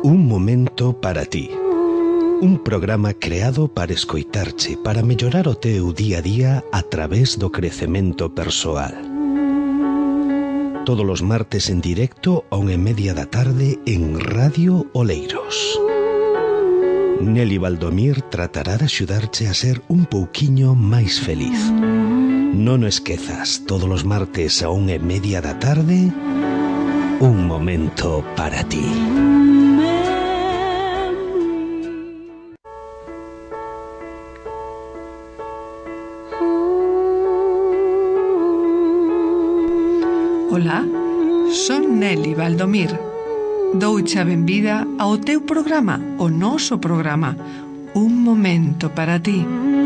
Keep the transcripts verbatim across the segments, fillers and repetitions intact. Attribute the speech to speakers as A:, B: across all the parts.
A: Un momento para ti. Un programa creado para escoitarche, para mellorar o teu día a día a través do crecemento persoal. Todos os martes en directo a unha e media da tarde en Radio Oleiros. Nelly Valdomir tratará de axudarche a ser un pouquiño máis feliz. Non o esquezas, todos os martes a unha e media da tarde, un momento para ti.
B: Ola, son Nelly Valdomir. Douche a benvida ao teu programa, o noso programa, Un momento para ti.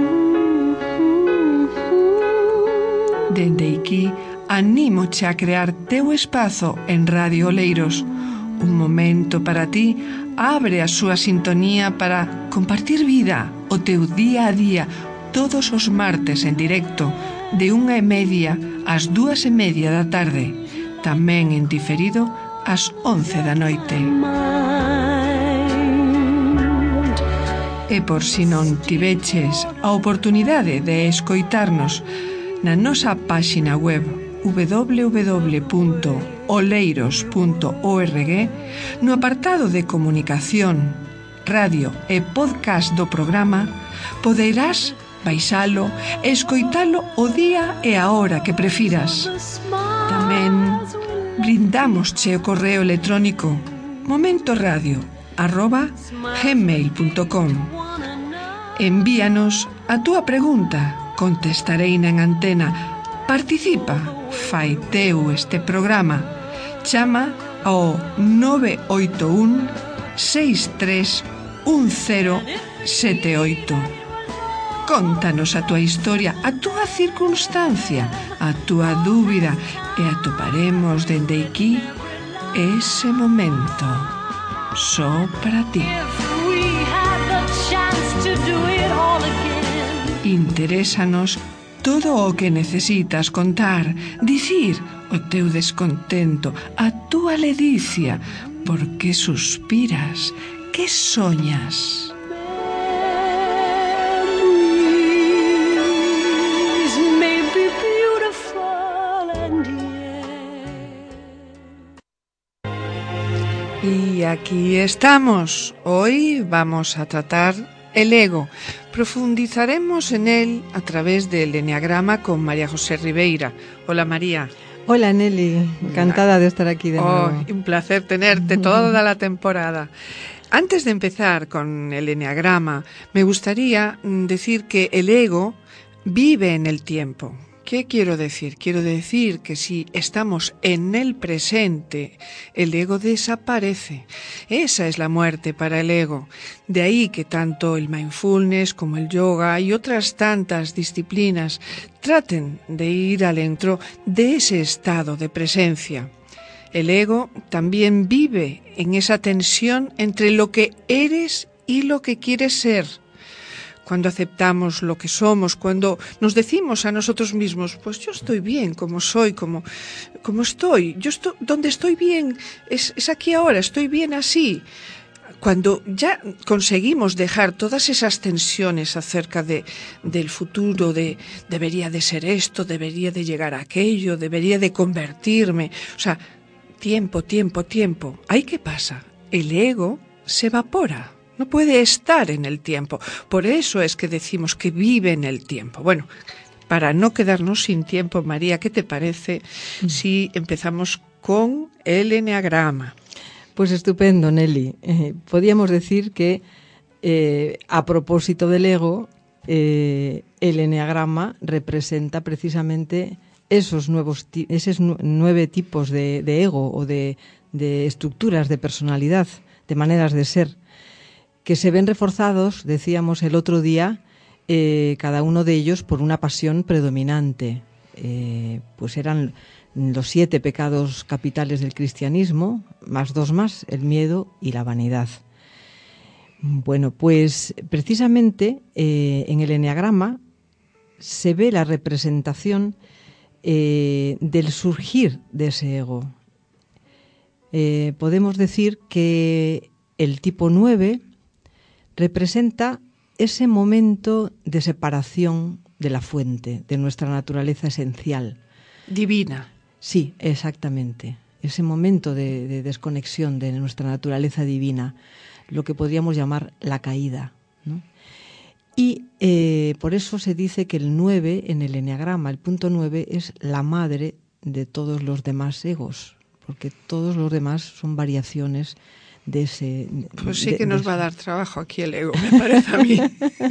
B: Dende aquí, anímoche a crear teu espazo en Radio Oleiros. Un momento para ti abre a súa sintonía para compartir vida, o teu día a día, todos os martes en directo, de unha e media ás dúas e media da tarde, tamén en diferido ás once da noite. E por si non tiveches a oportunidade de escoitarnos na nosa páxina web doble u doble u doble u punto oleiros punto org, no apartado de comunicación, radio e podcast do programa, poderás baixalo e escoitalo o día e a hora que prefiras. Tamén brindamosche o correo electrónico momentoradio arroba gmail punto com. Envíanos a túa pregunta, contestarei en antena. Participa, fai teu este programa. Chama ao nove oito un seis tres un cero sete oito. Contanos a túa historia, a túa circunstancia, a túa dúbida e atoparemos dende aquí ese momento só para ti. Interésanos todo o que necesitas contar, dicir o teu descontento, a túa ledicia, por que suspiras, que soñas. Y aquí estamos. Hoy vamos a tratar el ego. Profundizaremos en él a través del Eneagrama con María José Ribeira. Hola, María.
C: Hola, Nelly. Encantada de estar aquí de nuevo.
B: Oh, un placer tenerte toda la temporada. Antes de empezar con el Eneagrama, me gustaría decir que el ego vive en el tiempo. ¿Qué quiero decir? Quiero decir que si estamos en el presente, el ego desaparece. Esa es la muerte para el ego. De ahí que tanto el mindfulness como el yoga y otras tantas disciplinas traten de ir al dentro de ese estado de presencia. El ego también vive en esa tensión entre lo que eres y lo que quieres ser. Cuando aceptamos lo que somos, cuando nos decimos a nosotros mismos, pues yo estoy bien como soy, como, como estoy, yo estoy, donde estoy bien es, es aquí ahora, estoy bien así. Cuando ya conseguimos dejar todas esas tensiones acerca de, del futuro, de debería de ser esto, debería de llegar a aquello, debería de convertirme, o sea, tiempo, tiempo, tiempo. ¿Ahí qué pasa? El ego se evapora. No puede estar en el tiempo. Por eso es que decimos que vive en el tiempo. Bueno, para no quedarnos sin tiempo, María, ¿qué te parece si empezamos con el Eneagrama?
C: Pues estupendo, Nelly. Eh, podríamos decir que eh, a propósito del ego, eh, el Eneagrama representa precisamente esos nuevos esos nueve tipos de, de ego o de, de estructuras de personalidad, de maneras de ser, que se ven reforzados, decíamos el otro día, eh, cada uno de ellos por una pasión predominante. Eh, pues eran los siete pecados capitales del cristianismo, más dos más, el miedo y la vanidad. Bueno, pues precisamente eh, en el Eneagrama se ve la representación eh, del surgir de ese ego. Eh, podemos decir que el tipo nueve representa ese momento de separación de la fuente, de nuestra naturaleza esencial.
B: Divina.
C: Sí, exactamente. Ese momento de, de desconexión de nuestra naturaleza divina, lo que podríamos llamar la caída, ¿no? Y eh, por eso se dice que el nueve en el eneagrama, el punto nueve, es la madre de todos los demás egos, porque todos los demás son variaciones de ese...
B: Pues sí
C: de,
B: que nos
C: de
B: va a
C: ese...
B: dar trabajo aquí el ego, me parece a mí.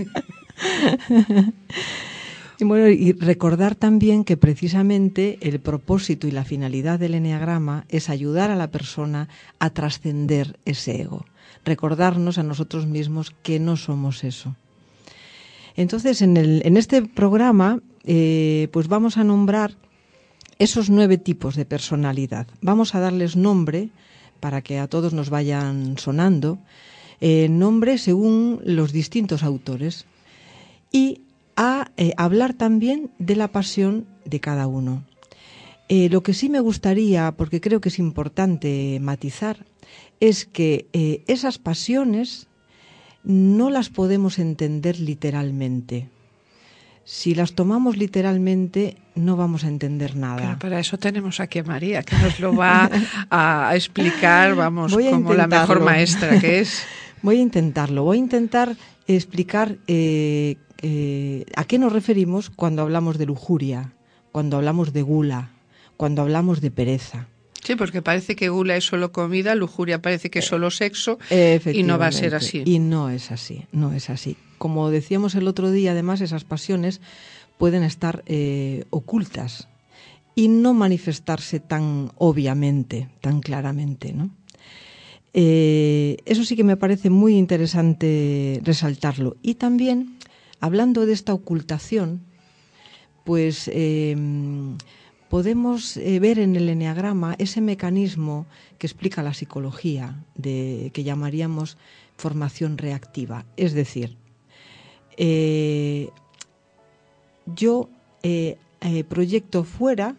C: Y bueno, y recordar también que precisamente el propósito y la finalidad del eneagrama es ayudar a la persona a trascender ese ego, recordarnos a nosotros mismos que no somos eso. Entonces, en, el, en este programa, eh, pues vamos a nombrar esos nueve tipos de personalidad. Vamos a darles nombre para que a todos nos vayan sonando, eh, nombre según los distintos autores, y a eh, hablar también de la pasión de cada uno. Eh, lo que sí me gustaría, porque creo que es importante matizar, es que eh, esas pasiones no las podemos entender literalmente. Si las tomamos literalmente, no vamos a entender nada.
B: Pero para eso tenemos aquí a María, que nos lo va a, a explicar, vamos,
C: Voy a
B: como la mejor maestra que es.
C: Voy a intentarlo. Voy a intentar explicar eh, eh, a qué nos referimos cuando hablamos de lujuria, cuando hablamos de gula, cuando hablamos de pereza.
B: Sí, porque parece que gula es solo comida, lujuria parece que es solo sexo, y no va a ser así.
C: Y no es así, no es así. Como decíamos el otro día, además, esas pasiones pueden estar eh, ocultas y no manifestarse tan obviamente, tan claramente, ¿no? Eh, eso sí que me parece muy interesante resaltarlo. Y también, hablando de esta ocultación, pues... Eh, podemos eh, ver en el eneagrama ese mecanismo que explica la psicología, de, que llamaríamos formación reactiva. Es decir, eh, yo eh, eh, proyecto fuera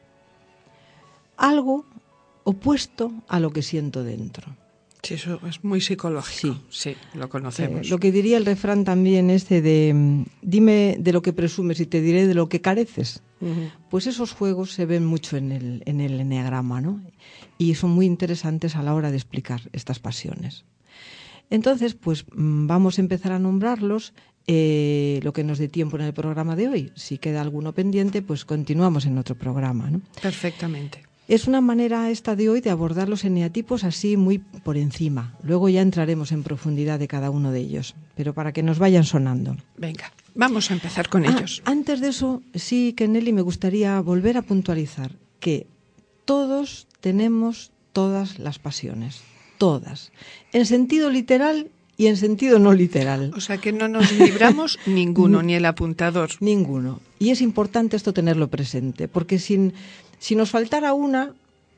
C: algo opuesto a lo que siento dentro.
B: Sí, eso es muy psicológico. Sí, sí, lo conocemos.
C: Eh, lo que diría el refrán también este de dime de lo que presumes y te diré de lo que careces. Uh-huh. Pues esos juegos se ven mucho en el, en el eneagrama, ¿no? Y son muy interesantes a la hora de explicar estas pasiones. Entonces, pues vamos a empezar a nombrarlos, eh, lo que nos dé tiempo en el programa de hoy. Si queda alguno pendiente, pues continuamos en otro programa, ¿no?
B: Perfectamente.
C: Es una manera esta de hoy de abordar los eneatipos así muy por encima. Luego ya entraremos en profundidad de cada uno de ellos, pero para que nos vayan sonando.
B: Venga, vamos a empezar con
C: ah,
B: ellos.
C: Antes de eso, sí que Nelly me gustaría volver a puntualizar que todos tenemos todas las pasiones, todas, en sentido literal y en sentido no literal.
B: O sea que no nos libramos ninguno, ni el apuntador.
C: Ninguno. Y es importante esto tenerlo presente, porque sin... Si nos faltara una,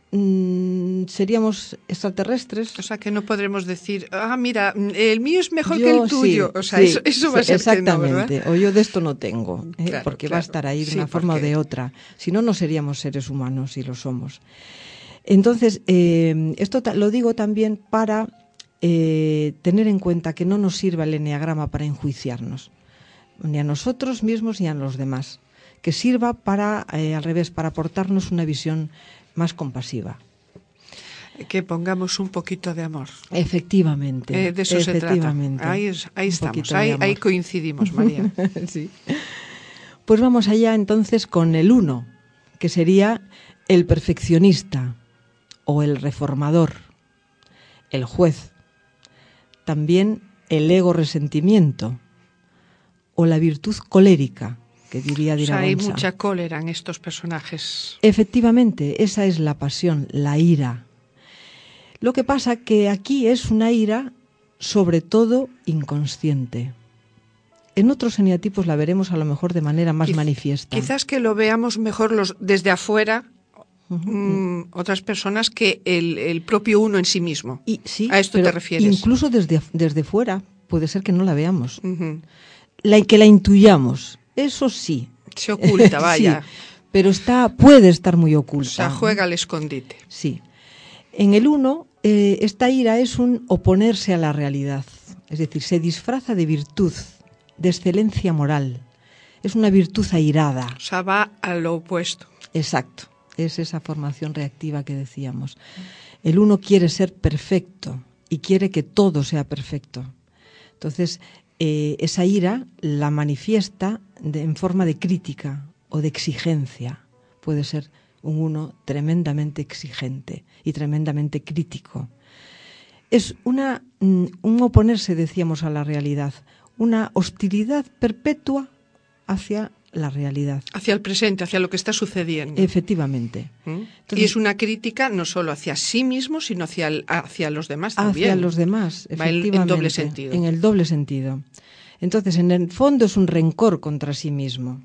C: mmm, seríamos extraterrestres.
B: O sea, que no podremos decir, ah, mira, el mío es mejor
C: yo,
B: que el tuyo.
C: Sí,
B: o sea,
C: sí,
B: eso, eso va
C: sí,
B: a ser
C: exactamente.
B: que no,
C: o yo de esto no tengo, ¿eh?
B: Claro,
C: porque
B: claro.
C: va a estar ahí de
B: sí,
C: una forma
B: porque...
C: o de otra. Si no, no seríamos seres humanos y lo somos. Entonces, eh, esto lo digo también para eh, tener en cuenta que no nos sirva el eneagrama para enjuiciarnos, ni a nosotros mismos ni a los demás. Que sirva para, eh, al revés, para aportarnos una visión más compasiva.
B: Que pongamos un poquito de amor.
C: Efectivamente.
B: Eh, de eso
C: efectivamente.
B: se trata. Ahí, es, ahí estamos, ahí, ahí coincidimos, María.
C: Sí. Pues vamos allá entonces con el uno, que sería el perfeccionista o el reformador, el juez, también el ego resentimiento o la virtud colérica, que diría Diragonsa.
B: O sea, hay mucha cólera en estos personajes.
C: Efectivamente, esa es la pasión, la ira. Lo que pasa que aquí es una ira sobre todo inconsciente. En otros eneatipos la veremos a lo mejor de manera más Quiz, manifiesta.
B: Quizás que lo veamos mejor los desde afuera, uh-huh. mmm, otras personas, que el, el propio uno en sí mismo.
C: Y, sí,
B: ¿A esto te refieres?
C: Incluso desde, desde fuera puede ser que no la veamos.
B: Uh-huh.
C: La, que la intuyamos. Eso sí.
B: Se oculta, vaya.
C: Sí, pero está, puede estar muy oculta.
B: O sea, juega al escondite.
C: Sí. En el uno, eh, esta ira es un oponerse a la realidad, es decir, se disfraza de virtud, de excelencia moral. Es una virtud airada.
B: O sea, va a lo opuesto.
C: Exacto, es esa formación reactiva que decíamos. El uno quiere ser perfecto y quiere que todo sea perfecto. Entonces, eh, esa ira la manifiesta de, en forma de crítica o de exigencia. Puede ser un uno tremendamente exigente y tremendamente crítico. Es una, un oponerse, decíamos, a la realidad, una hostilidad perpetua hacia la realidad.
B: Hacia el presente, hacia lo que está sucediendo.
C: Efectivamente.
B: ¿Mm?
C: Entonces,
B: y es una crítica no solo hacia sí mismo, sino hacia, el, hacia los demás también.
C: Hacia los demás, efectivamente.
B: Va en, en doble sentido.
C: En el doble sentido. Entonces, en el fondo es un rencor contra sí mismo.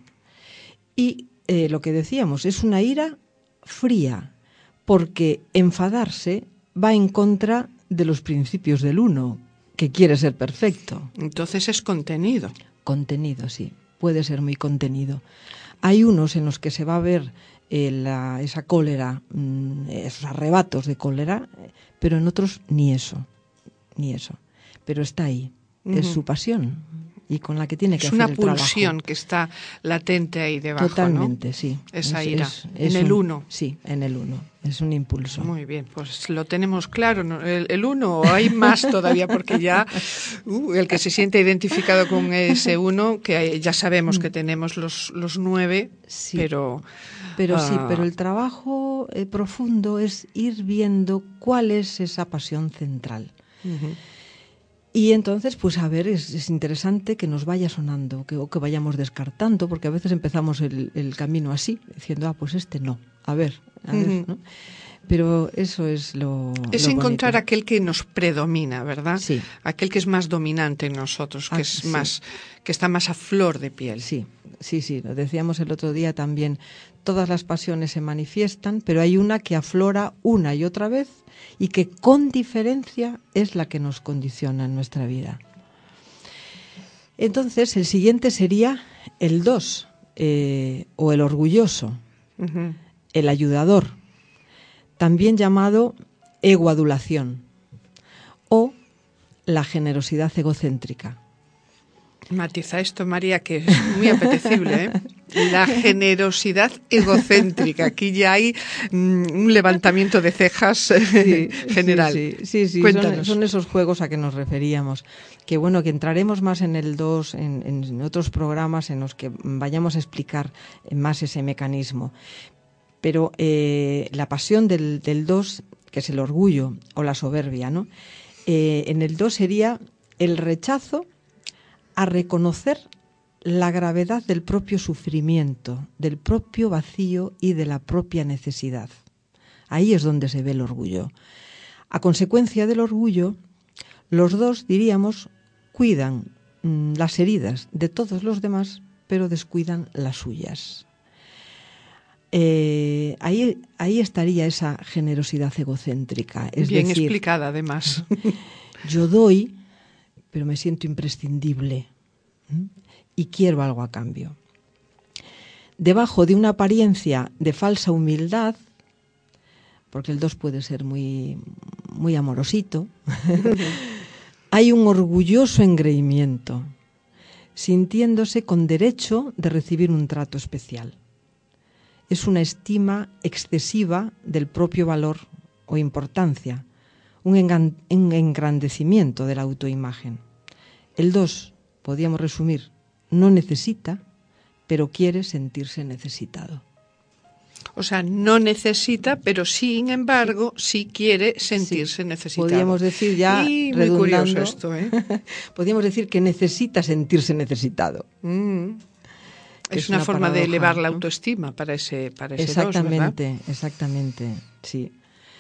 C: Y eh, lo que decíamos, es una ira fría, porque enfadarse va en contra de los principios del uno, que quiere ser perfecto.
B: Entonces es contenido.
C: Contenido, sí. Puede ser muy contenido. Hay unos en los que se va a ver eh, la, esa cólera, mmm, esos arrebatos de cólera, pero en otros ni eso, ni eso. Pero está ahí, uh-huh. Es su pasión y con la que tiene que
B: es
C: hacer el trabajo.
B: Es una pulsión que está latente ahí debajo,
C: totalmente,
B: ¿no?
C: Sí.
B: Esa
C: es,
B: ira,
C: es, es
B: en
C: un,
B: el uno.
C: Sí, en el uno. Es un impulso.
B: Muy bien, pues lo tenemos claro, ¿no? El, el uno, o hay más todavía, porque ya uh, el que se siente identificado con ese uno, que ya sabemos que tenemos los, los nueve, sí. pero...
C: Pero
B: uh,
C: sí, pero el trabajo eh, profundo es ir viendo cuál es esa pasión central.
B: Uh-huh.
C: Y entonces, pues a ver, es, es interesante que nos vaya sonando, que, o que vayamos descartando, porque a veces empezamos el, el camino así, diciendo, ah, pues este no, a ver, a uh-huh. ver, ¿no? Pero eso es lo
B: Es
C: lo
B: encontrar
C: bonito.
B: Aquel que nos predomina, ¿verdad?
C: Sí.
B: Aquel que es más dominante en nosotros, que
C: ah,
B: es
C: sí.
B: más, que está más a flor de piel.
C: Sí, sí, sí, lo decíamos el otro día también. Todas las pasiones se manifiestan, pero hay una que aflora una y otra vez y que con diferencia es la que nos condiciona en nuestra vida. Entonces, el siguiente sería el dos, eh, o el orgulloso,
B: uh-huh.
C: el ayudador, también llamado egoadulación, o la generosidad egocéntrica.
B: Matiza esto, María, que es muy apetecible, ¿eh? La generosidad egocéntrica. Aquí ya hay mm, un levantamiento de cejas
C: sí,
B: general.
C: Sí, sí, sí, sí. Son, son esos juegos a que nos referíamos. Que bueno, que entraremos más en el dos, en, en otros programas en los que vayamos a explicar más ese mecanismo. Pero eh, la pasión del, del dos, que es el orgullo o la soberbia, ¿no? Eh, en el dos sería el rechazo a reconocer la gravedad del propio sufrimiento, del propio vacío y de la propia necesidad. Ahí es donde se ve el orgullo. A consecuencia del orgullo, los dos, diríamos, cuidan mmm, las heridas de todos los demás, pero descuidan las suyas. Eh, ahí, ahí estaría esa generosidad egocéntrica. Es
B: Bien
C: decir,
B: explicada, además.
C: Yo doy, pero me siento imprescindible ¿eh? y quiero algo a cambio. Debajo de una apariencia de falsa humildad, porque el dos puede ser muy, muy amorosito, hay un orgulloso engreimiento, sintiéndose con derecho de recibir un trato especial. Es una estima excesiva del propio valor o importancia, un engrandecimiento de la autoimagen. El dos, podríamos resumir, no necesita, pero quiere sentirse necesitado.
B: O sea, no necesita, pero sin embargo, sí quiere sentirse
C: sí,
B: necesitado.
C: Podríamos decir ya,
B: y
C: redundando,
B: muy curioso esto, ¿eh?
C: podríamos decir que necesita sentirse necesitado.
B: Mm. Es, es una, una forma paradoja, de elevar ¿no? la autoestima para ese, para ese
C: exactamente,
B: dos, ¿verdad?
C: Exactamente, sí.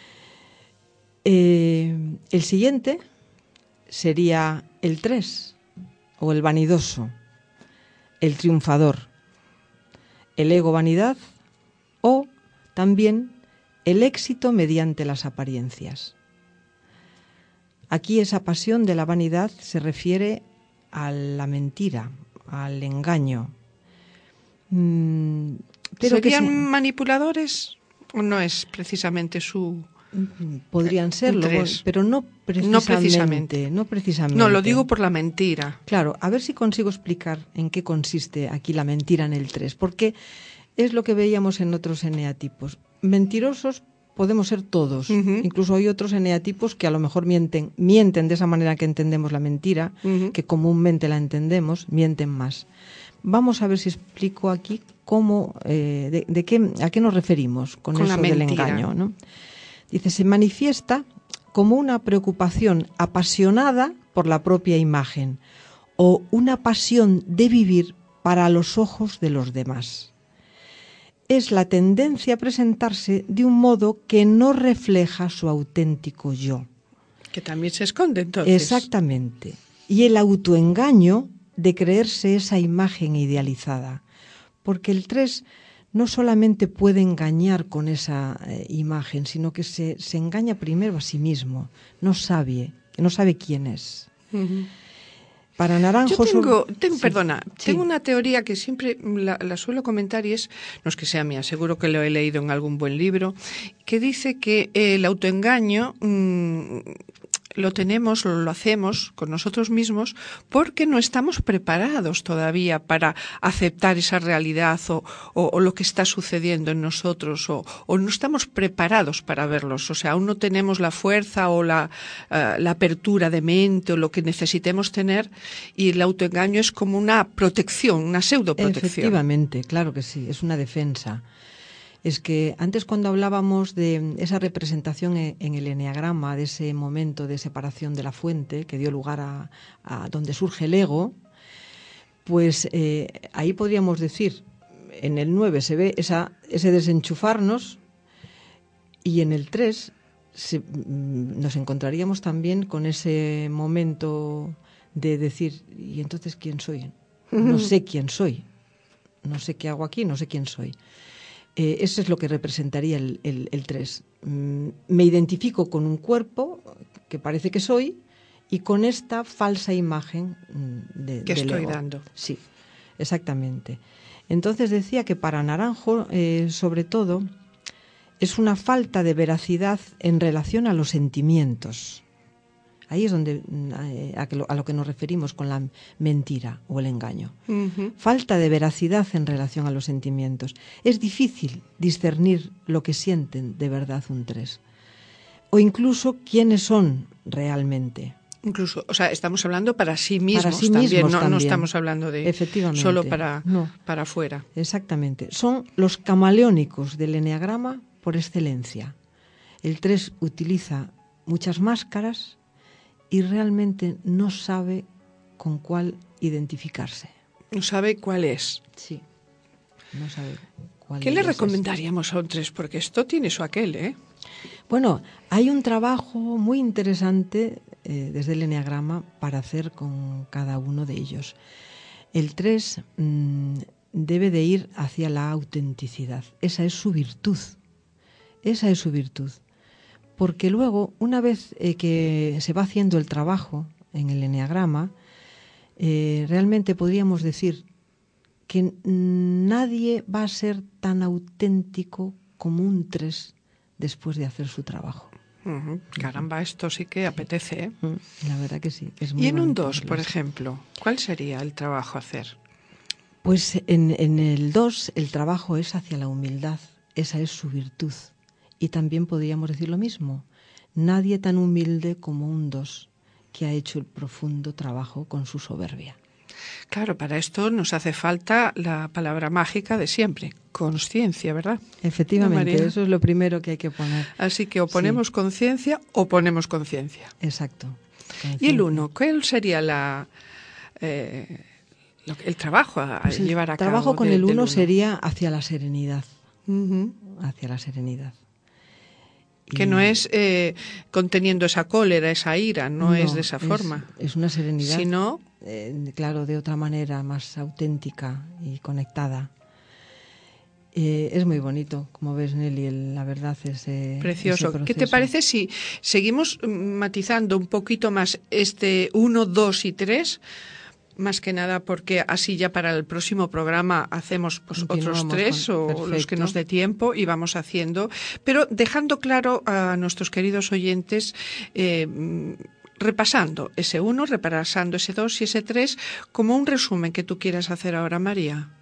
C: Eh, el siguiente sería el tres, o el vanidoso, el triunfador, el ego vanidad, o también el éxito mediante las apariencias. Aquí esa pasión de la vanidad se refiere a la mentira, al engaño. Mm, pero
B: ¿Serían
C: que se...
B: manipuladores o no es precisamente su,
C: Podrían serlo,
B: Un tres.
C: pero no precisamente,
B: No precisamente.
C: No precisamente.
B: No, lo digo por la mentira.
C: Claro, a ver si consigo explicar en qué consiste aquí la mentira en el tres, porque es lo que veíamos en otros eneatipos. Mentirosos podemos ser todos. Uh-huh. Incluso hay otros eneatipos que a lo mejor mienten, mienten de esa manera que entendemos la mentira, uh-huh. que comúnmente la entendemos, mienten más. Vamos a ver si explico aquí cómo, eh, de, de qué, a qué nos referimos con, con eso del engaño, ¿no? Dice, se manifiesta como una preocupación apasionada por la propia imagen o una pasión de vivir para los ojos de los demás. Es la tendencia a presentarse de un modo que no refleja su auténtico yo.
B: Que también se esconde, entonces.
C: Exactamente. Y el autoengaño de creerse esa imagen idealizada. Porque el tres no solamente puede engañar con esa eh, imagen, sino que se, se engaña primero a sí mismo. No sabe, no sabe quién es. Uh-huh. Para Naranjo...
B: Yo tengo, tengo
C: sí,
B: perdona,
C: sí.
B: tengo una teoría que siempre la, la suelo comentar y es, no es que sea mía, seguro que lo he leído en algún buen libro, que dice que el autoengaño... Mmm, lo tenemos, lo hacemos con nosotros mismos porque no estamos preparados todavía para aceptar esa realidad o, o, o lo que está sucediendo en nosotros o, o no estamos preparados para verlos. O sea, aún no tenemos la fuerza o la, uh, la apertura de mente o lo que necesitemos tener y el autoengaño es como una protección, una pseudoprotección.
C: Efectivamente, claro que sí, es una defensa. Es que antes cuando hablábamos de esa representación en el eneagrama, de ese momento de separación de la fuente que dio lugar a, a donde surge el ego, pues eh, ahí podríamos decir, en el nueve se ve esa, ese desenchufarnos y en el tres se, nos encontraríamos también con ese momento de decir, ¿y entonces quién soy? No sé quién soy, no sé qué hago aquí, no sé quién soy. Eh, eso es lo que representaría el, el, el tres. Mm, me identifico con un cuerpo que parece que soy y con esta falsa imagen de,
B: que
C: del
B: estoy
C: ego.
B: dando.
C: Sí, exactamente. Entonces decía que para Naranjo, eh, sobre todo, es una falta de veracidad en relación a los sentimientos. Ahí es donde eh, a, lo, a lo que nos referimos con la mentira o el engaño. Uh-huh. Falta de veracidad en relación a los sentimientos. Es difícil discernir lo que sienten de verdad un tres. O incluso quiénes son realmente.
B: Incluso, o sea, estamos hablando para sí mismos,
C: para sí
B: también,
C: mismos
B: no,
C: también.
B: No estamos hablando de
C: efectivamente,
B: solo para,
C: no.
B: para afuera.
C: Exactamente. Son los camaleónicos del eneagrama por excelencia. El tres utiliza muchas máscaras y realmente no sabe con cuál identificarse.
B: No sabe cuál es.
C: Sí, no sabe cuál.
B: ¿Qué le recomendaríamos este? A un tres? Porque esto tiene su aquel, ¿eh?
C: Bueno, hay un trabajo muy interesante eh, desde el eneagrama para hacer con cada uno de ellos. El tres mmm, debe de ir hacia la autenticidad. Esa es su virtud. Esa es su virtud. Porque luego, una vez eh, que se va haciendo el trabajo en el eneagrama, eh, realmente podríamos decir que nadie va a ser tan auténtico como un tres después de hacer su trabajo.
B: Uh-huh. Caramba, esto sí que apetece, ¿eh?
C: La verdad que sí. Es muy
B: y en un dos, por ejemplo, ¿cuál sería el trabajo a hacer?
C: Pues en, en el dos el trabajo es hacia la humildad. Esa es su virtud. Y también podríamos decir lo mismo. Nadie tan humilde como un dos que ha hecho el profundo trabajo con su soberbia.
B: Claro, para esto nos hace falta la palabra mágica de siempre, conciencia, ¿verdad?
C: Efectivamente, ¿no, eso es lo primero que hay que poner.
B: Así que o ponemos sí. conciencia o ponemos conciencia.
C: Exacto.
B: Conciencia. ¿Y el uno? ¿Cuál sería la, eh, lo, el trabajo a,
C: pues
B: a llevar a cabo?
C: El trabajo con
B: de,
C: el uno
B: uno
C: sería hacia la serenidad.
B: Uh-huh.
C: Hacia la serenidad.
B: Que no es eh, conteniendo esa cólera, esa ira, no, no es de esa
C: es,
B: forma.
C: Es una serenidad,
B: sino,
C: eh, claro, de otra manera, más auténtica y conectada. Eh, es muy bonito, como ves, Nelly, el, la verdad es eh,
B: precioso. ¿Qué te parece si seguimos matizando un poquito más este uno, dos y tres? Más que nada porque así ya para el próximo programa hacemos pues, otros tres con... o Perfecto. Los que nos dé tiempo y vamos haciendo, pero dejando claro a nuestros queridos oyentes, eh, repasando ese uno, repasando ese dos y ese tres, como un resumen que tú quieras hacer ahora, María.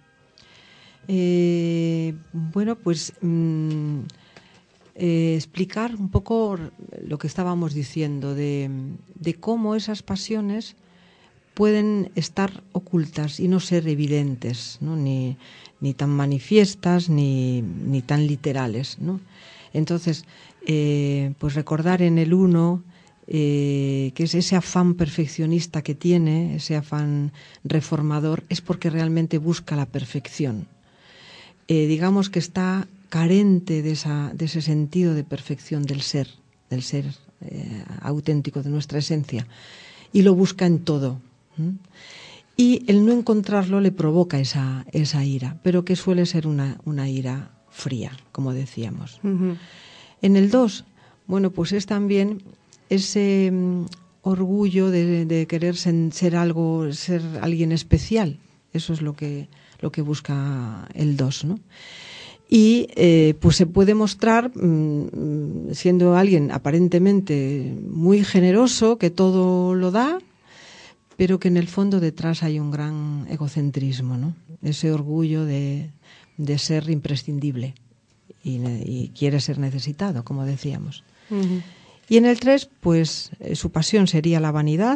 C: Eh, bueno, pues mmm, eh, explicar un poco lo que estábamos diciendo de, de cómo esas pasiones pueden estar ocultas y no ser evidentes, ¿no? Ni, ni tan manifiestas ni, ni tan literales, ¿no? Entonces, eh, pues recordar en el uno eh, que es ese afán perfeccionista que tiene, ese afán reformador, es porque realmente busca la perfección. Eh, digamos que está carente de, esa, de ese sentido de perfección del ser, del ser eh, auténtico, de nuestra esencia, y lo busca en todo. Y el no encontrarlo le provoca esa, esa ira, pero que suele ser una, una ira fría, como decíamos. Uh-huh. En el dos, bueno, pues es también ese um, orgullo de, de querer sen, ser algo, ser alguien especial. Eso es lo que, lo que busca el dos, ¿no? Y eh, pues se puede mostrar mmm, siendo alguien aparentemente muy generoso, que todo lo da, pero que en el fondo detrás hay un gran egocentrismo, ¿no? Ese orgullo de, de ser imprescindible y, y quiere ser necesitado, como decíamos. Uh-huh. Y en el tres, pues eh, su pasión sería la vanidad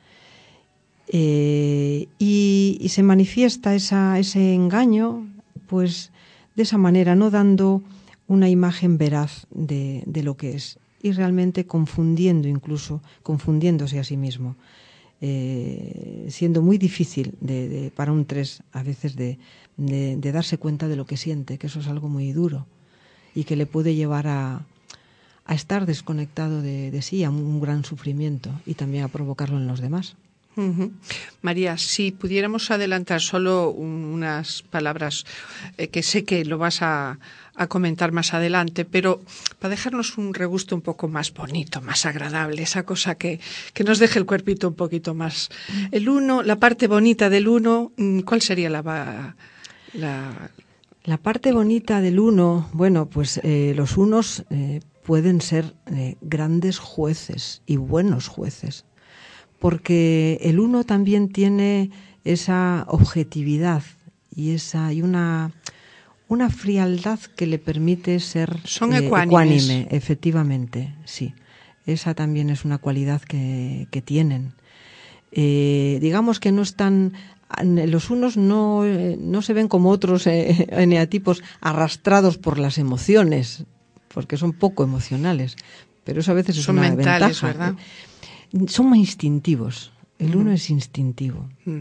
C: eh, y, y se manifiesta esa, ese engaño, pues de esa manera, no dando una imagen veraz de, de lo que es y realmente confundiendo incluso, confundiéndose a sí mismo. Eh, siendo muy difícil de, de, para un tres a veces de, de, de darse cuenta de lo que siente, que eso es algo muy duro y que le puede llevar a, a estar desconectado de, de sí, a un, un gran sufrimiento y también a provocarlo en los demás.
B: Uh-huh. María, si pudiéramos adelantar solo unas palabras eh, que sé que lo vas a, a comentar más adelante, pero para dejarnos un regusto un poco más bonito, más agradable, esa cosa que, que nos deje el cuerpito un poquito más. El uno, la parte bonita del uno, ¿cuál sería la... la...
C: La parte bonita del uno, bueno, pues eh, los unos eh, pueden ser eh, grandes jueces y buenos jueces. Porque el uno también tiene esa objetividad y esa y una una frialdad que le permite ser
B: Son
C: eh,
B: ecuánimes.
C: ecuánime, efectivamente, sí. Esa también es una cualidad que, que tienen. Eh, digamos que no están, los unos no, no se ven como otros eh, eneatipos arrastrados por las emociones, porque son poco emocionales, pero eso a veces es
B: son
C: una
B: mentales,
C: ventaja.
B: ¿verdad?
C: Son más instintivos. El uno uh-huh. es instintivo. Uh-huh.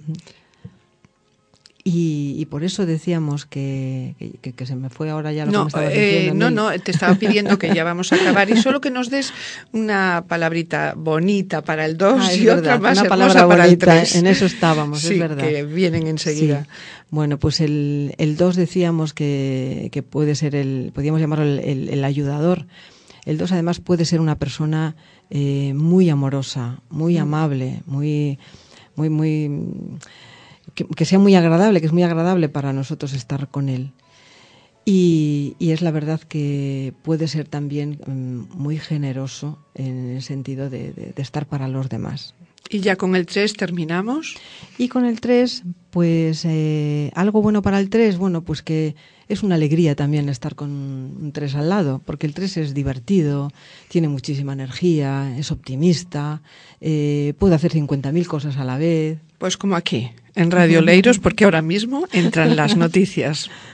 C: Y, y por eso decíamos que, que, que se me fue ahora ya lo
B: no,
C: que me estabas
B: eh,
C: diciendo.
B: No, no, te estaba pidiendo que ya vamos a acabar y solo que nos des una palabrita bonita para el dos
C: ah,
B: y
C: verdad,
B: otra más
C: una
B: hermosa para el tres.
C: En eso estábamos,
B: sí,
C: es verdad.
B: que vienen enseguida.
C: Sí. Bueno, pues el, el dos decíamos que, que puede ser el, podríamos llamarlo el, el, el ayudador. El dos además puede ser una persona eh, muy amorosa, muy amable, muy, muy, muy que, que sea muy agradable, que es muy agradable para nosotros estar con él. Y, y es la verdad que puede ser también um, muy generoso en el sentido de, de, de estar para los demás.
B: Y ya con el tres terminamos.
C: Y con el tres, pues eh, algo bueno para el tres, bueno, pues que es una alegría también estar con un tres al lado, porque el tres es divertido, tiene muchísima energía, es optimista, eh, puede hacer cincuenta mil cosas a la vez.
B: Pues como aquí, en Radio Oleiros, porque ahora mismo entran las noticias.